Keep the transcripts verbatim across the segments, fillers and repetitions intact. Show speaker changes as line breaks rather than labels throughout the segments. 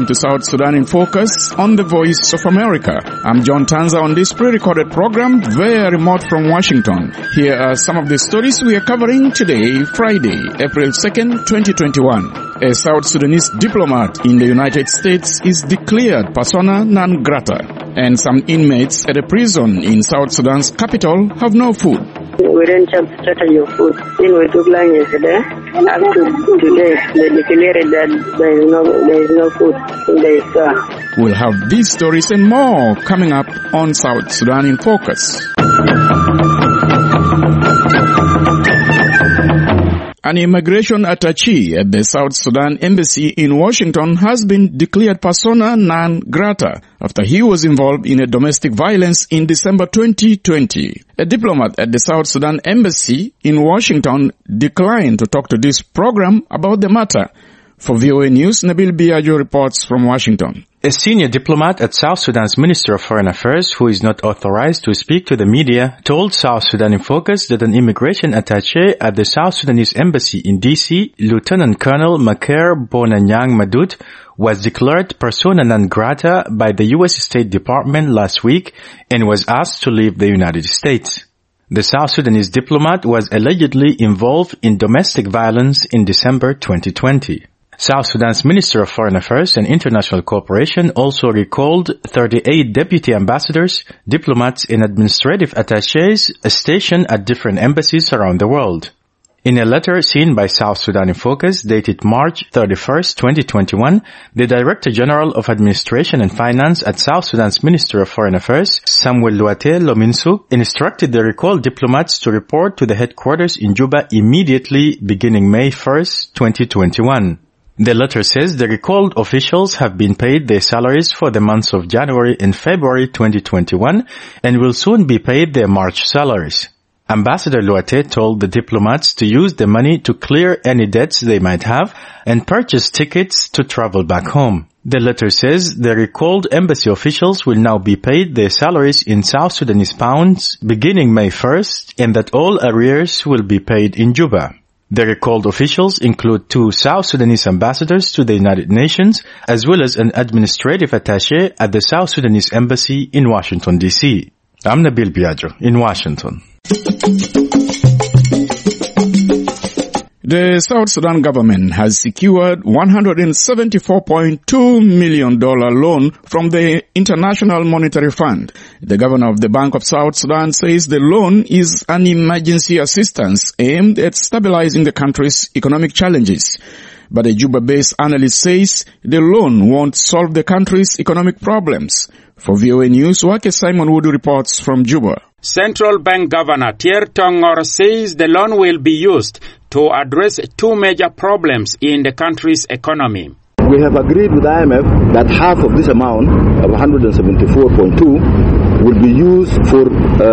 welcome to South Sudan in Focus on the Voice of America. I'm John Tanza on this pre-recorded program, very remote from Washington. Here are some of the stories we are covering today, Friday, April second, twenty twenty-one. A South Sudanese diplomat in the United States is declared persona non grata, and some inmates at a prison in South Sudan's capital have no food.
We didn't have strategy of food. In we took land yesterday, up to today, they declared that there is no, there is no food in the store.
We'll have these stories and more coming up on South Sudan in Focus. An immigration attaché at the South Sudan Embassy in Washington has been declared persona non grata after he was involved in a domestic violence in December twenty twenty. A diplomat at the South Sudan Embassy in Washington declined to talk to this program about the matter. For V O A News, Nabil Biagio reports from Washington.
A senior diplomat at South Sudan's Minister of Foreign Affairs, who is not authorized to speak to the media, told South Sudan in Focus that an immigration attaché at the South Sudanese Embassy in D C, Lieutenant Colonel Maker Bonanyang Madut, was declared persona non grata by the U S State Department last week and was asked to leave the United States. The South Sudanese diplomat was allegedly involved in domestic violence in December twenty twenty. South Sudan's Minister of Foreign Affairs and International Cooperation also recalled thirty-eight deputy ambassadors, diplomats, and administrative attachés stationed at different embassies around the world. In a letter seen by South Sudan in Focus dated March thirty-first, twenty twenty-one, the Director General of Administration and Finance at South Sudan's Minister of Foreign Affairs, Samuel Luate Lominsu, instructed the recalled diplomats to report to the headquarters in Juba immediately beginning May first, twenty twenty-one. The letter says the recalled officials have been paid their salaries for the months of January and February twenty twenty-one and will soon be paid their March salaries. Ambassador Luate told the diplomats to use the money to clear any debts they might have and purchase tickets to travel back home. The letter says the recalled embassy officials will now be paid their salaries in South Sudanese pounds beginning May first and that all arrears will be paid in Juba. The recalled officials include two South Sudanese ambassadors to the United Nations, as well as an administrative attaché at the South Sudanese Embassy in Washington, D C. I'm Nabil Biagio in Washington.
The South Sudan government has secured one hundred seventy-four point two million dollars loan from the International Monetary Fund. The governor of the Bank of South Sudan says the loan is an emergency assistance aimed at stabilizing the country's economic challenges. But a Juba-based analyst says the loan won't solve the country's economic problems. For V O A News, Wake Simon Wood reports from Juba.
Central Bank Governor Tier Tongor says the loan will be used to address two major problems in the country's economy.
We have agreed with I M F that half of this amount of one hundred seventy-four point two will be used for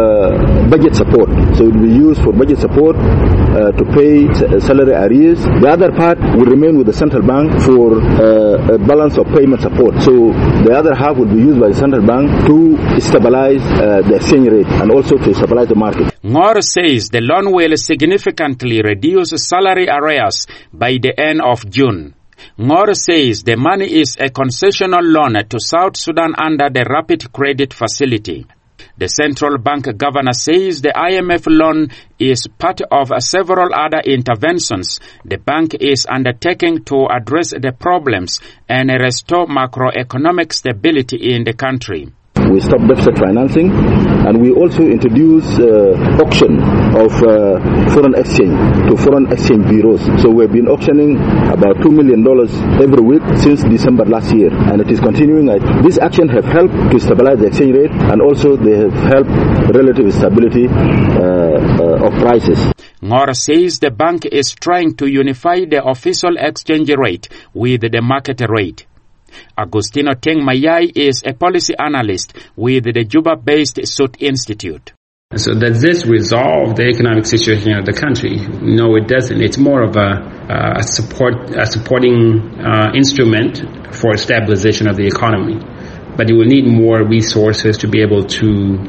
uh, budget support. So it will be used for budget support uh, to pay salary arrears. The other part will remain with the central bank for uh, a balance of payment support. So the other half will be used by the central bank to stabilize uh, the exchange rate and also to stabilize the market.
Ngor says the loan will significantly reduce salary arrears by the end of June. Ngor says the money is a concessional loan to South Sudan under the Rapid Credit Facility. The central bank governor says the I M F loan is part of several other interventions the bank is undertaking to address the problems and restore macroeconomic stability in the country.
We stopped deficit financing, and we also introduced uh, auction of uh, foreign exchange to foreign exchange bureaus. So we've been auctioning about two million dollars every week since December last year, and it is continuing. This action have helped to stabilize the exchange rate, and also they have helped relative stability uh, uh, of prices.
Ngor says the bank is trying to unify the official exchange rate with the market rate. Agustino Teng Mayai is a policy analyst with the Juba-based Sut Institute.
So does this resolve the economic situation of the country? No, it doesn't. It's more of a, a support, a supporting uh, instrument for stabilization of the economy. But it will need more resources to be able to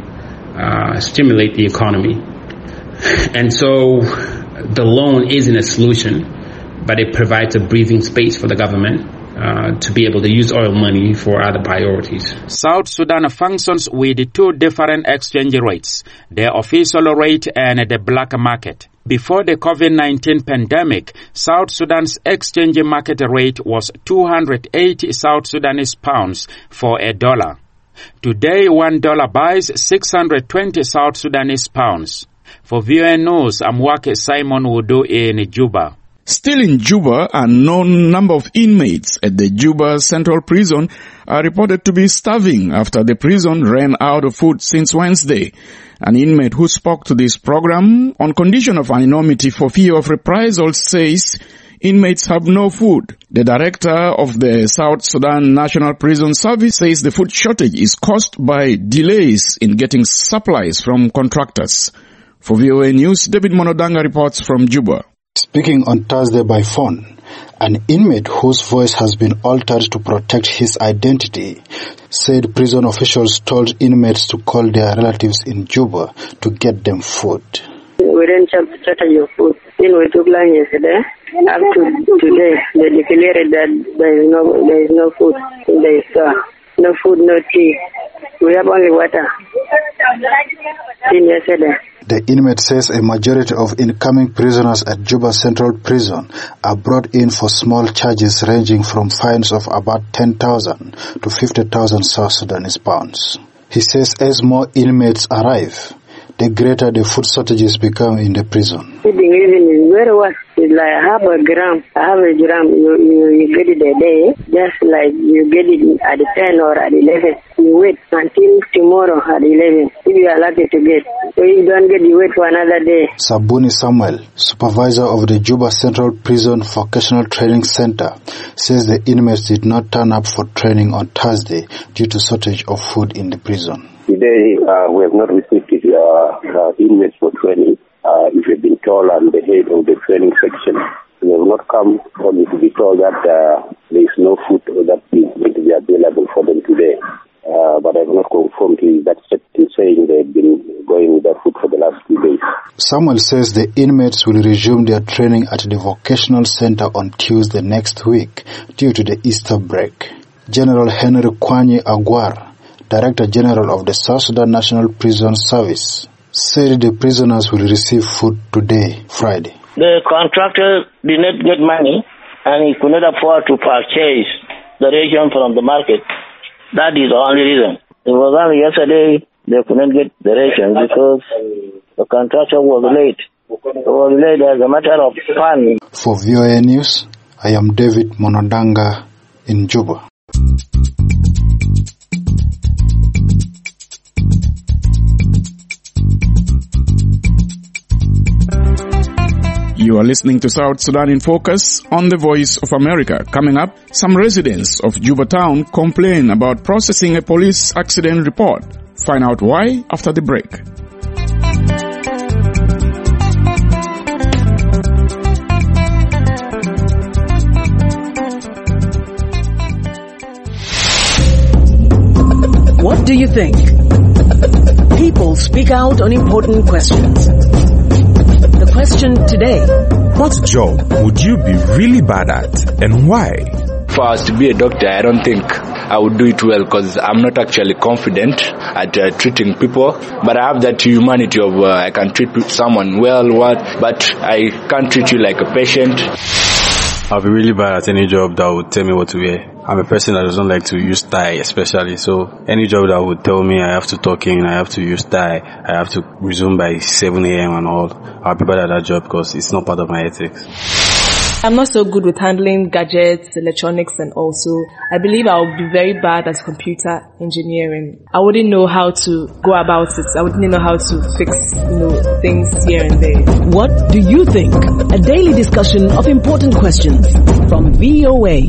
uh, stimulate the economy. And so the loan isn't a solution, but it provides a breathing space for the government uh, to be able to use oil money for other priorities.
South Sudan functions with two different exchange rates, the official rate and the black market. Before the COVID nineteen pandemic, South Sudan's exchange market rate was two hundred eighty South Sudanese pounds for a dollar. Today, one dollar buys six hundred twenty South Sudanese pounds. For V O A News, I'm Wake Simon Wudu in Juba.
Still in Juba, a known number of inmates at the Juba Central Prison are reported to be starving after the prison ran out of food since Wednesday. An inmate who spoke to this program on condition of anonymity for fear of reprisals says inmates have no food. The director of the South Sudan National Prison Service says the food shortage is caused by delays in getting supplies from contractors. For V O A News, David Monodanga reports from Juba.
Speaking on Thursday by phone, an inmate whose voice has been altered to protect his identity said prison officials told inmates to call their relatives in Juba to get them food.
We didn't check your food. In we took land yesterday. Up to today, they declared that there is no there is no food in the store. No food, no tea. We have only water. In yesterday.
The inmate says a majority of incoming prisoners at Juba Central Prison are brought in for small charges ranging from fines of about ten thousand to fifty thousand South Sudanese pounds. He says as more inmates arrive, the greater the food shortages become in the prison.
Feeding even is very well. It's like half a gram, half a gram, you, you, you get it a day, just like you get it at ten or at eleven. You wait until tomorrow at eleven, if you are lucky to get. So you don't get, you wait for another day.
Sabuni Samuel, supervisor of the Juba Central Prison Vocational Training Center, says the inmates did not turn up for training on Thursday due to shortage of food in the prison.
Today, uh, we have not received uh, uh, inmates for training. Uh, if you've been told I'm the head of the training section, we have not come only to be told that uh, there is no food that is going to be available for them today. Uh, but I have not confirmed that section saying they've been going without food for the last few days.
Samuel says the inmates will resume their training at the vocational center on Tuesday next week due to the Easter break. General Henry Kwanye Aguar, Director General of the South Sudan National Prison Service, said the prisoners will receive food today, Friday.
The contractor did not get money and he could not afford to purchase the ration from the market. That is the only reason. It was only yesterday they could not get the ration because the contractor was late. It was late as a matter of fun.
For V O A News, I am David Monodanga in Juba.
You are listening to South Sudan in Focus on the Voice of America. Coming up, some residents of Juba town complain about processing a police accident report. Find out why after the break.
What do you think? People speak out on important questions. The question today:
what job would you be really bad at and why?
For us to be a doctor, I don't think I would do it well because I'm not actually confident at uh, treating people. But I have that humanity of uh, I can treat someone well, what, but I can't treat you like a patient.
I'll be really bad at any job that would tell me what to wear. I'm a person that doesn't like to use tie especially, so any job that would tell me I have to talk in, I have to use tie, I have to resume by seven a.m. and all, I'll be bad at that job because it's not part of my ethics.
I'm not so good with handling gadgets, electronics, and also I believe I would be very bad at computer engineering. I wouldn't know how to go about it. I wouldn't know how to fix, you know, things here and there.
What do you think? A daily discussion of important questions from V O A.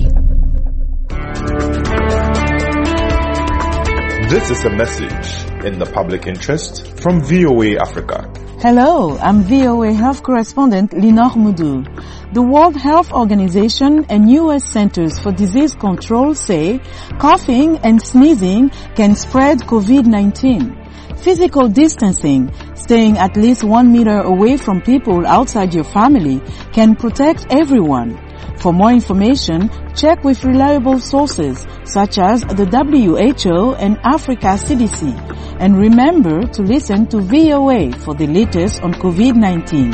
This is a message in the public interest from V O A Africa.
Hello, I'm V O A Health Correspondent Linor Mudu. The World Health Organization and U S Centers for Disease Control say coughing and sneezing can spread COVID nineteen. Physical distancing, staying at least one meter away from people outside your family, can protect everyone. For more information, check with reliable sources such as the W H O and Africa C D C. And remember to listen to V O A for the latest on COVID nineteen.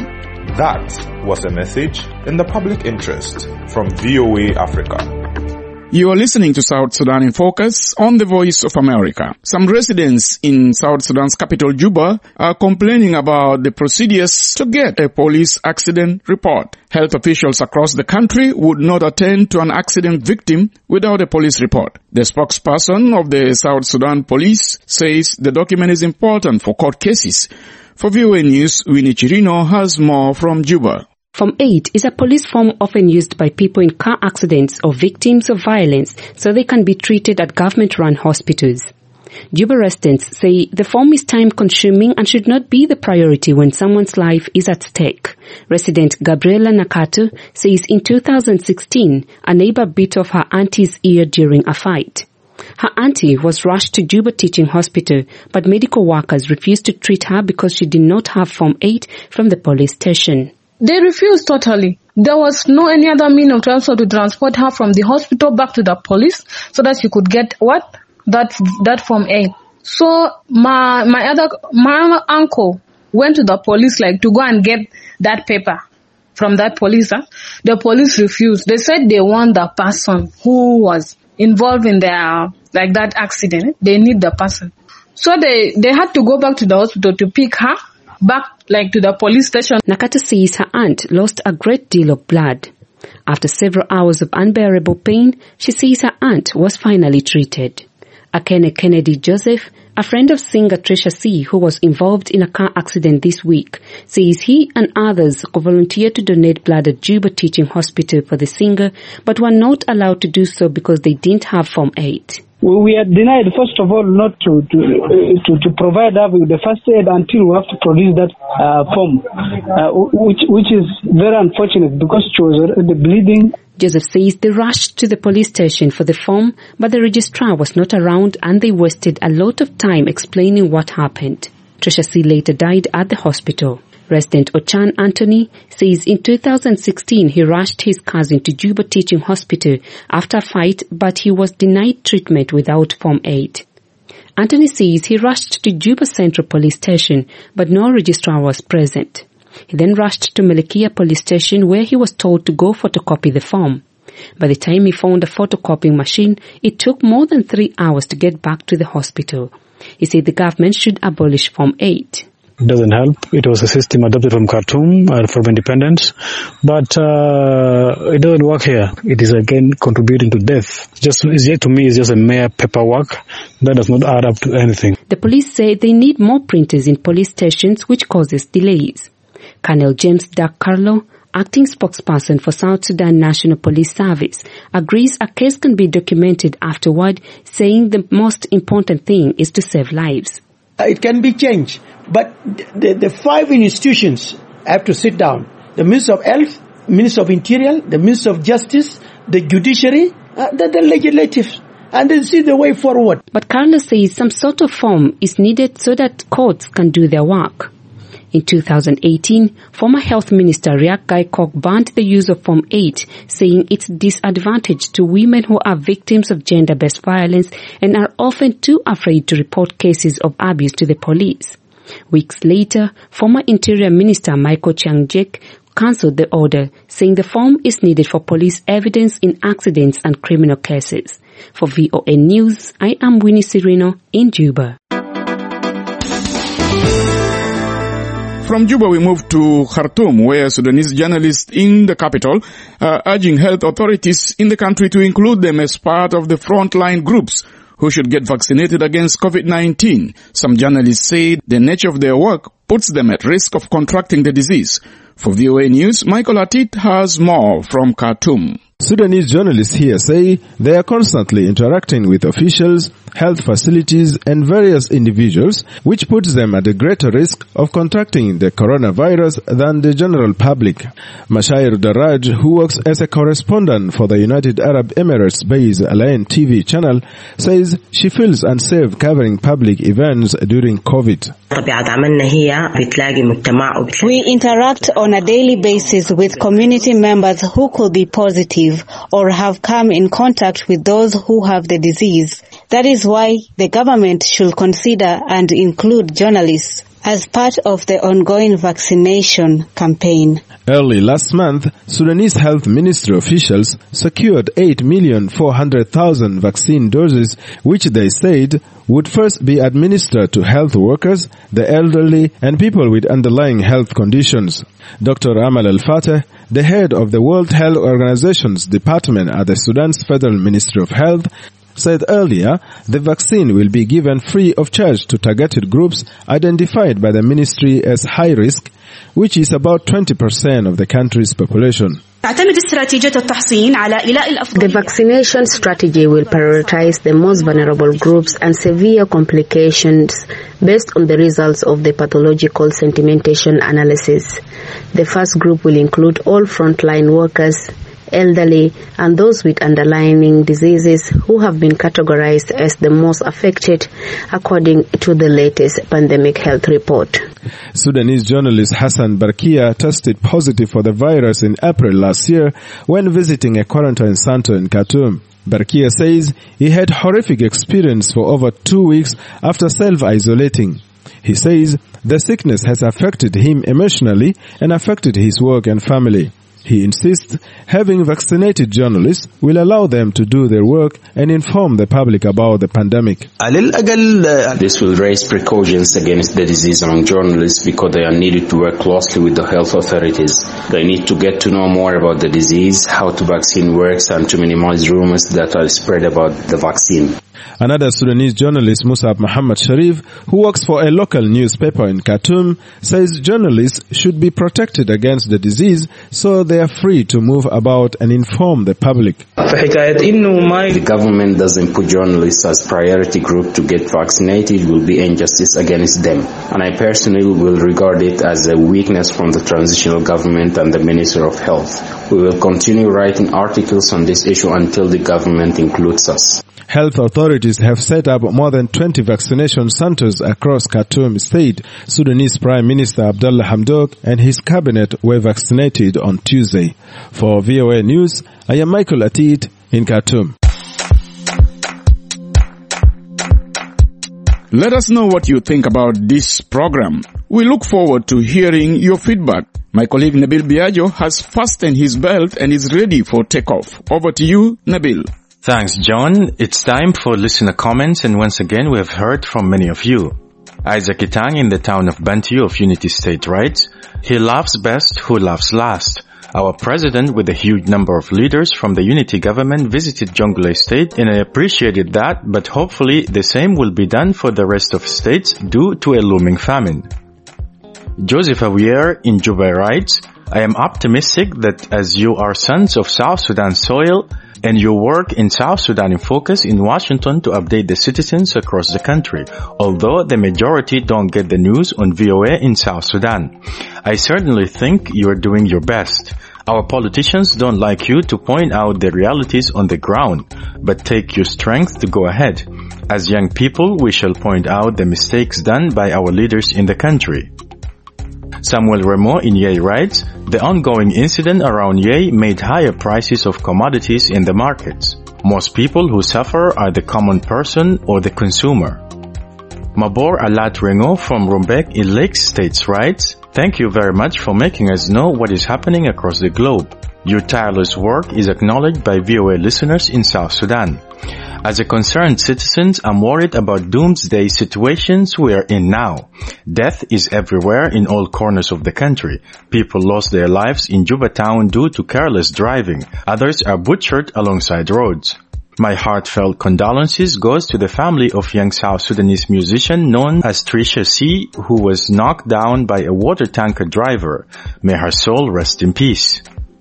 That was a message in the public interest from V O A Africa.
You are listening to South Sudan in Focus on the Voice of America. Some residents in South Sudan's capital, Juba, are complaining about the procedures to get a police accident report. Health officials across the country would not attend to an accident victim without a police report. The spokesperson of the South Sudan Police says the document is important for court cases. For V O A News, Winnie Chirino has more from Juba.
Form eight is a police form often used by people in car accidents or victims of violence so they can be treated at government-run hospitals. Juba residents say the form is time-consuming and should not be the priority when someone's life is at stake. Resident Gabriela Nakatu says in two thousand sixteen, a neighbor bit off her auntie's ear during a fight. Her auntie was rushed to Juba Teaching Hospital, but medical workers refused to treat her because she did not have Form eight from the police station.
They refused totally. There was no any other means of transport to transport her from the hospital back to the police so that she could get what? That that Form A. So my my other my uncle went to the police like to go and get that paper from that police. Huh? The police refused. They said they want the person who was involved in their like that accident. They need the person. So they, they had to go back to the hospital to pick her back like to the police station.
Nakata says her aunt lost a great deal of blood. After several hours of unbearable pain, she says her aunt was finally treated. Akene Kennedy Joseph, a friend of singer Trisha C, who was involved in a car accident this week, says he and others volunteered to donate blood at Juba Teaching Hospital for the singer, but were not allowed to do so because they didn't have Form eight.
We are denied, first of all, not to to uh, to, to provide us with the first aid until we have to produce that uh, form, uh, which which is very unfortunate because she was already bleeding.
Joseph says they rushed to the police station for the form, but the registrar was not around and they wasted a lot of time explaining what happened. Trisha C later died at the hospital. Resident Ochan Anthony says in two thousand sixteen he rushed his cousin to Juba Teaching Hospital after a fight, but he was denied treatment without Form eight. Anthony says he rushed to Juba Central Police Station, but no registrar was present. He then rushed to Melekia Police Station where he was told to go photocopy the form. By the time he found a photocopying machine, it took more than three hours to get back to the hospital. He said the government should abolish Form eight.
It doesn't help. It was a system adopted from Khartoum uh, from independence, but uh, it doesn't work here. It is again contributing to death. Just it's yet to me, it's just a mere paperwork that does not add up to anything.
The police say they need more printers in police stations, which causes delays. Colonel James Dak Carlo, acting spokesperson for South Sudan National Police Service, agrees a case can be documented afterward, saying the most important thing is to save lives.
It can be changed, but the, the five institutions have to sit down. The Minister of Health, Minister of Interior, the Minister of Justice, the Judiciary, uh, the, the Legislative, and then see the way forward.
But Carlos says some sort of form is needed so that courts can do their work. In two thousand eighteen, former Health Minister Riek Gaikok banned the use of Form eight, saying it's disadvantage to women who are victims of gender-based violence and are often too afraid to report cases of abuse to the police. Weeks later, former Interior Minister Michael Chiang-jek cancelled the order, saying the form is needed for police evidence in accidents and criminal cases. For V O A News, I am Winnie Serino in Juba.
From Juba, we move to Khartoum, where Sudanese journalists in the capital are urging health authorities in the country to include them as part of the frontline groups who should get vaccinated against COVID nineteen. Some journalists say the nature of their work puts them at risk of contracting the disease. For V O A News, Michael Atit has more from Khartoum.
Sudanese journalists here say they are constantly interacting with officials, health facilities and various individuals, which puts them at a greater risk of contracting the coronavirus than the general public. Mashair Daraj, who works as a correspondent for the United Arab Emirates-based Al Ain T V channel, says she feels unsafe covering public events during COVID.
We interact on a daily basis with community members who could be positive or have come in contact with those who have the disease. That is why the government should consider and include journalists as part of the ongoing vaccination campaign.
Early last month, Sudanese health ministry officials secured eight million four hundred thousand vaccine doses, which they said would first be administered to health workers, the elderly, and people with underlying health conditions. Doctor Amal Al-Fateh, the head of the World Health Organization's department at the Sudan's Federal Ministry of Health, said earlier the vaccine will be given free of charge to targeted groups identified by the ministry as high risk, which is about twenty percent of the country's population.
The vaccination strategy will prioritize the most vulnerable groups and severe complications based on the results of the pathological sedimentation analysis. The first group will include all frontline workers, elderly, and those with underlying diseases who have been categorized as the most affected according to the latest pandemic health report.
Sudanese journalist Hassan Barkia tested positive for the virus in April last year when visiting a quarantine center in Khartoum. Barkia says he had horrific experience for over two weeks after self-isolating. He says the sickness has affected him emotionally and affected his work and family. He insists having vaccinated journalists will allow them to do their work and inform the public about the pandemic.
This will raise precautions against the disease among journalists because they are needed to work closely with the health authorities. They need to get to know more about the disease, how the vaccine works, and to minimize rumors that are spread about the vaccine.
Another Sudanese journalist, Musab Muhammad Sharif, who works for a local newspaper in Khartoum, says journalists should be protected against the disease so they are free to move about and inform the public.
The government doesn't put journalists as priority group to get vaccinated will be injustice against them. And I personally will regard it as a weakness from the transitional government and the Minister of Health. We will continue writing articles on this issue until the government includes us.
Health authorities have set up more than twenty vaccination centers across Khartoum state. Sudanese Prime Minister Abdullah Hamdok and his cabinet were vaccinated on Tuesday. For V O A News, I am Michael Atit in Khartoum.
Let us know what you think about this program. We look forward to hearing your feedback. My colleague Nabil Biagio has fastened his belt and is ready for takeoff. Over to you, Nabil.
Thanks, John. It's time for listener comments, and once again we have heard from many of you. Isaac Itang in the town of Bantu of Unity State writes, "He laughs best who laughs last." Our president with a huge number of leaders from the unity government visited Jonglei State, and I appreciated that, but hopefully the same will be done for the rest of states due to a looming famine. Joseph Awier in Juba writes, "I am optimistic that as you are sons of South Sudan soil, and you work in South Sudan in focus in Washington to update the citizens across the country, although the majority don't get the news on V O A in South Sudan. I certainly think you're doing your best. Our politicians don't like you to point out the realities on the ground, but take your strength to go ahead. As young people, we shall point out the mistakes done by our leaders in the country." Samuel Remo in Yei writes, "The ongoing incident around Yei made higher prices of commodities in the markets. Most people who suffer are the common person or the consumer." Mabor Alat Rengo from Rumbek in Lakes States writes, "Thank you very much for making us know what is happening across the globe. Your tireless work is acknowledged by V O A listeners in South Sudan. As a concerned citizen, I'm worried about doomsday situations we are in now. Death is everywhere in all corners of the country. People lost their lives in Juba town due to careless driving. Others are butchered alongside roads. My heartfelt condolences goes to the family of young South Sudanese musician known as Trisha C, who was knocked down by a water tanker driver. May her soul rest in peace."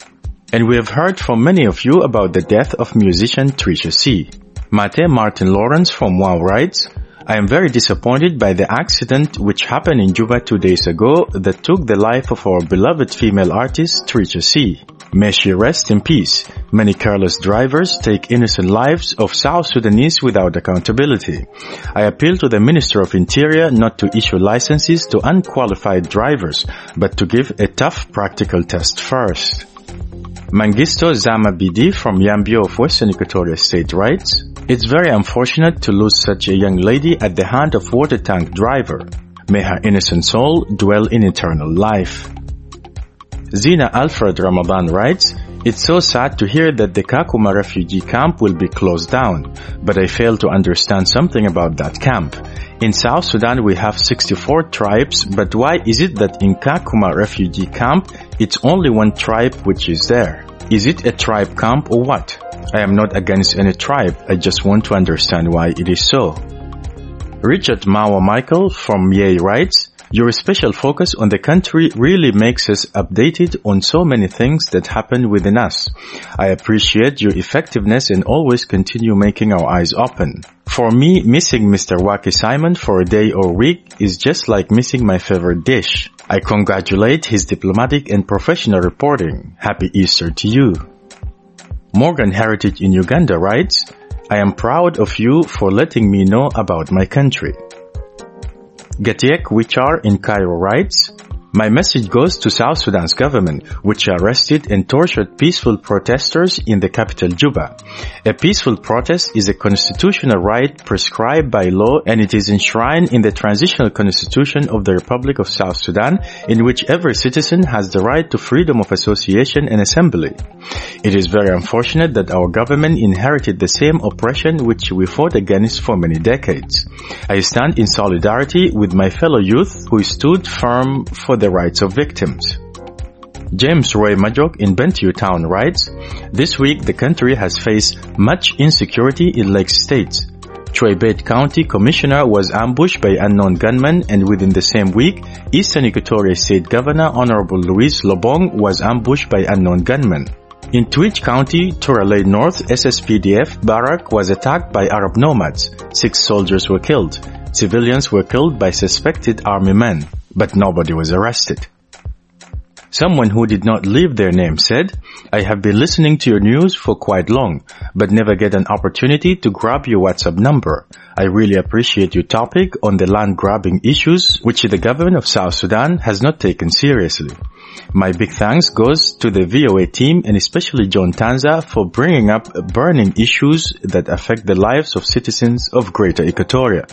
And we have heard from many of you about the death of musician Trisha C. Mate Martin Lawrence from WOW writes, I am very disappointed by the accident which happened in Juba two days ago that took the life of our beloved female artist Trisha C. May she rest in peace. Many careless drivers take innocent lives of South Sudanese without accountability. I appeal to the Minister of Interior not to issue licenses to unqualified drivers, but to give a tough practical test first. Mangisto Zama Bidi from Yambio of Western Equatoria State writes, it's very unfortunate to lose such a young lady at the hand of water tank driver. May her innocent soul dwell in eternal life. Zina Alfred Ramadan writes, it's so sad to hear that the Kakuma refugee camp will be closed down, but I fail to understand something about that camp. In South Sudan we have sixty-four tribes, but why is it that in Kakuma refugee camp it's only one tribe which is there? Is it a tribe camp or what? I am not against any tribe, I just want to understand why it is so. Richard Mawa Michael from Yei writes, your special focus on the country really makes us updated on so many things that happen within us. I appreciate your effectiveness and always continue making our eyes open. For me, missing Mister Waki Simon for a day or week is just like missing my favorite dish. I congratulate his diplomatic and professional reporting. Happy Easter to you. Morgan Heritage in Uganda writes, I am proud of you for letting me know about my country. Gatiek Wichar in Cairo writes, my message goes to South Sudan's government, which arrested and tortured peaceful protesters in the capital Juba. A peaceful protest is a constitutional right prescribed by law, and it is enshrined in the transitional constitution of the Republic of South Sudan, in which every citizen has the right to freedom of association and assembly. It is very unfortunate that our government inherited the same oppression which we fought against for many decades. I stand in solidarity with my fellow youth who stood firm for the rights of victims. James Roy Majok in Bentiu Town writes, this week the country has faced much insecurity in Lake States. Chuaibet County Commissioner was ambushed by unknown gunmen, and within the same week, Eastern Equatoria State Governor Honorable Luis Lobong was ambushed by unknown gunmen. In Twitch County, Turalay North S S P D F barrack was attacked by Arab nomads. Six soldiers were killed. Civilians were killed by suspected army men, but nobody was arrested. Someone who did not leave their name said, I have been listening to your news for quite long, but never get an opportunity to grab your WhatsApp number. I really appreciate your topic on the land grabbing issues, which the government of South Sudan has not taken seriously. My big thanks goes to the V O A team and especially John Tanza for bringing up burning issues that affect the lives of citizens of Greater Equatoria.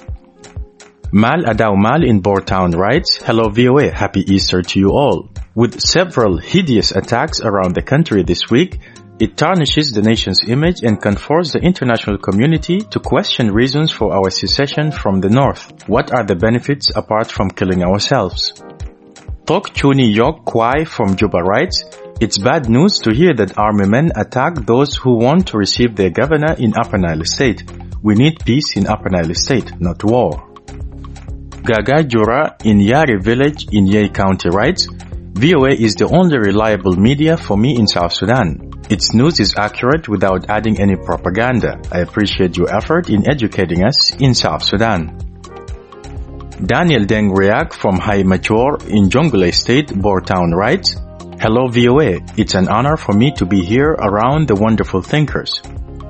Mal Adao Mal in Bourtown writes, hello V O A, happy Easter to you all. With several hideous attacks around the country this week, it tarnishes the nation's image and confers the international community to question reasons for our secession from the north. What are the benefits apart from killing ourselves? Tok Chuni Yok Kwai from Juba writes, it's bad news to hear that army men attack those who want to receive their governor in Upper Nile State. We need peace in Upper Nile State, not war. Gaga Jura in Yari village in Yei County writes, V O A is the only reliable media for me in South Sudan. Its news is accurate without adding any propaganda. I appreciate your effort in educating us in South Sudan. Daniel Deng Riak from Hai Mature in Jonglei State, Bourtown writes, hello V O A, it's an honor for me to be here around the wonderful thinkers.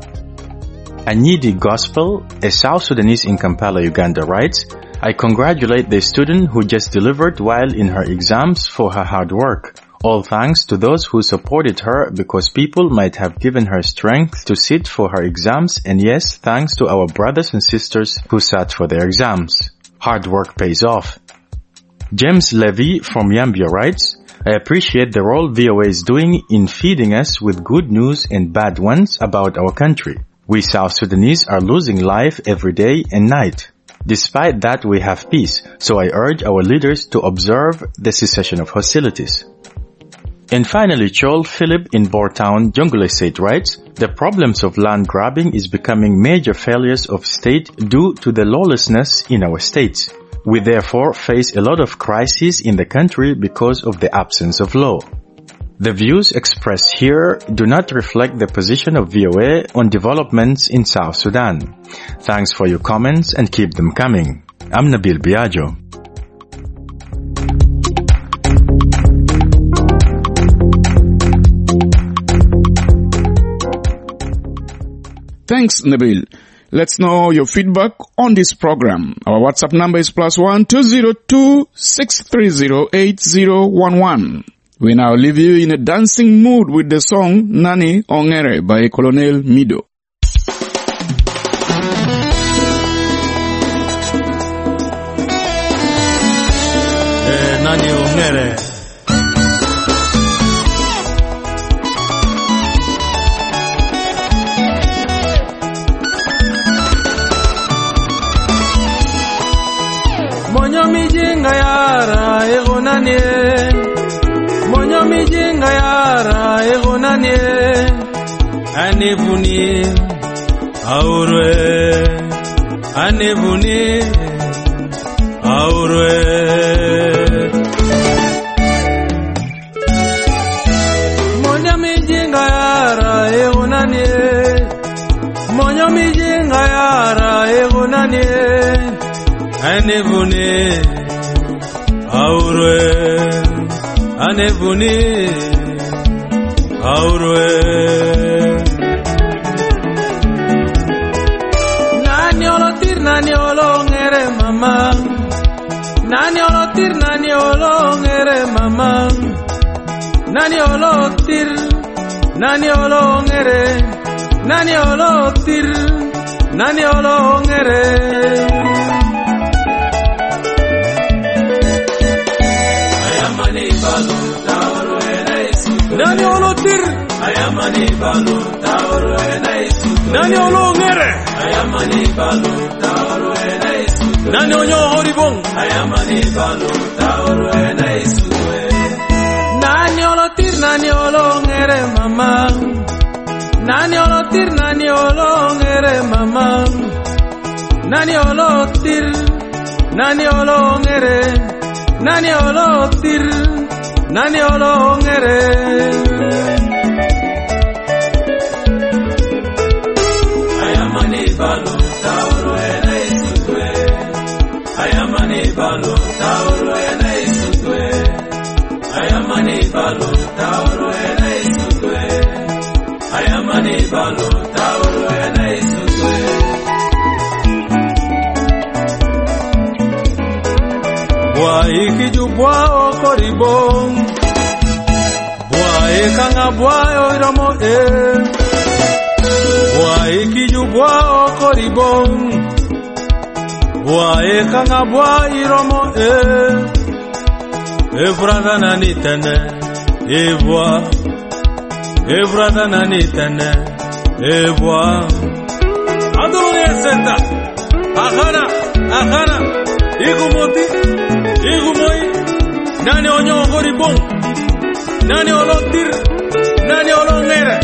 Anyidi Gospel, a South Sudanese in Kampala, Uganda writes, I congratulate the student who just delivered well in her exams for her hard work. All thanks to those who supported her because people might have given her strength to sit for her exams, and yes, thanks to our brothers and sisters who sat for their exams. Hard work pays off. James Levy from Yambia writes, I appreciate the role V O A is doing in feeding us with good news and bad ones about our country. We South Sudanese are losing life every day and night. Despite that, we have peace, so I urge our leaders to observe the cessation of hostilities. And finally, Chol Philip in Bourtown, Jonglei State writes, the problems of land grabbing is becoming major failures of state due to the lawlessness in our states. We therefore face a lot of crises in the country because of the absence of law. The views expressed here do not reflect the position of V O A on developments in South Sudan. Thanks for your comments and keep them coming. I'm Nabil Biagio.
Thanks, Nabil. Let's know your feedback on this program. Our WhatsApp number is plus one two zero two six three zero eight zero one one. We now leave you in a dancing mood with the song Nani Ongere by Colonel Mido.
Eh, Nani Ongere. Monyo mijinga yara egonanie Monyo mijinga yara egonanie Anevuni aurwe Anevuni aurwe Monyo mijinga yara egonanie Monyo mijinga yara egonanie Anevuni aurwe Anevuni aurwe Nani olotir nani olongere mama Nani olotir nani olongere mama Nani olotir nani olongere Nani olotir nani olongere Nani olotir ayamani balu taoro enaisu Nani olongere ayamani balu taoro enaisu Nani onyo horibong ayamani balu taoro enaisu Nani olotir nani olongere mama Nani olotir nani olongere mama Nani olotir nani olongere Nani olotir Nani olongere Ayamani balu taoro enaisutwe Ayamani balu taoro enaisutwe Ayamani balu taoro enaisutwe Ayamani balu taoro enaisutwe Bwa ikiju bwa okoribong Bwa ekanga bwa oiromo e Bwa ikiju bwa okoribong Bwa ekanga bwa iromo e E brada nani tene E bwa E brada nani tene E bwa Adurune senta Akana Akana Igumoti Igumoi Nani onyo horibong Nani olotir Nani olongere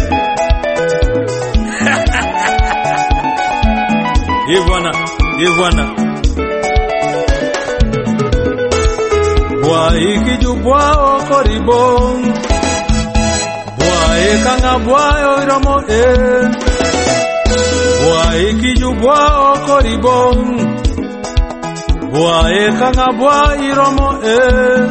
Iguana Iguana Bwa ikiju bwa okoribong Bwa ekanga bwa oiromo e Bwa ikiju bwa okoribong Bwa ekanga bwa iromo e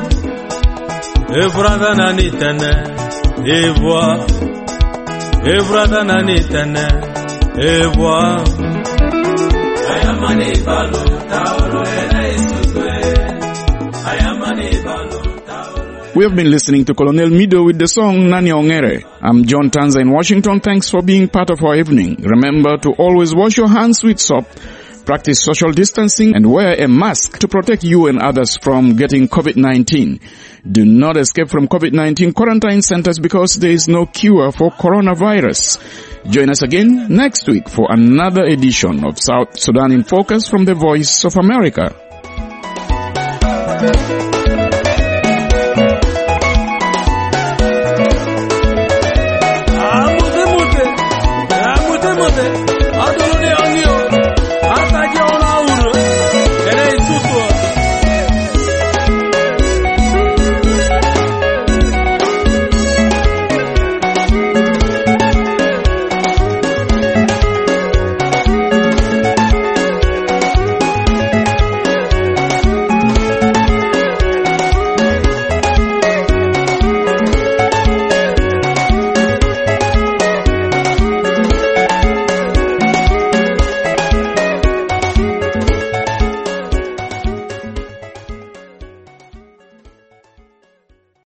E brada nani tene E bwa E brada nani tene E bwa Ayamani balu taoro enaisutwe Ayamani balu taoro.
We have been listening to Colonel Mido with the song Nani Ongere. I'm John Tanza in Washington. Thanks for being part of our evening. Remember to always wash your hands with soap, practice social distancing, and wear a mask to protect you and others from getting COVID nineteen. Do not escape from COVID nineteen quarantine centers because there is no cure for coronavirus. Join us again next week for another edition of South Sudan in Focus from the Voice of America.